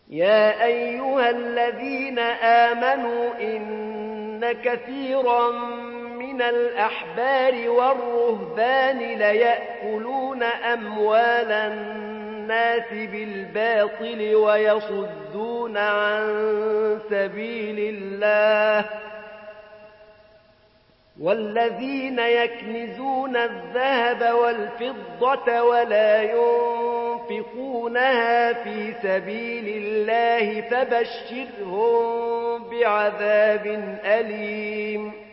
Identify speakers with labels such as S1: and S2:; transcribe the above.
S1: يا أيها الذين آمنوا إن كثيرا من الأحبار والرهبان ليأكلون أموال الناس بالباطل ويصدون عن سبيل الله والذين يكنزون الذهب والفضة ولا ينفقونها في سبيل الله فبشرهم بعذاب أليم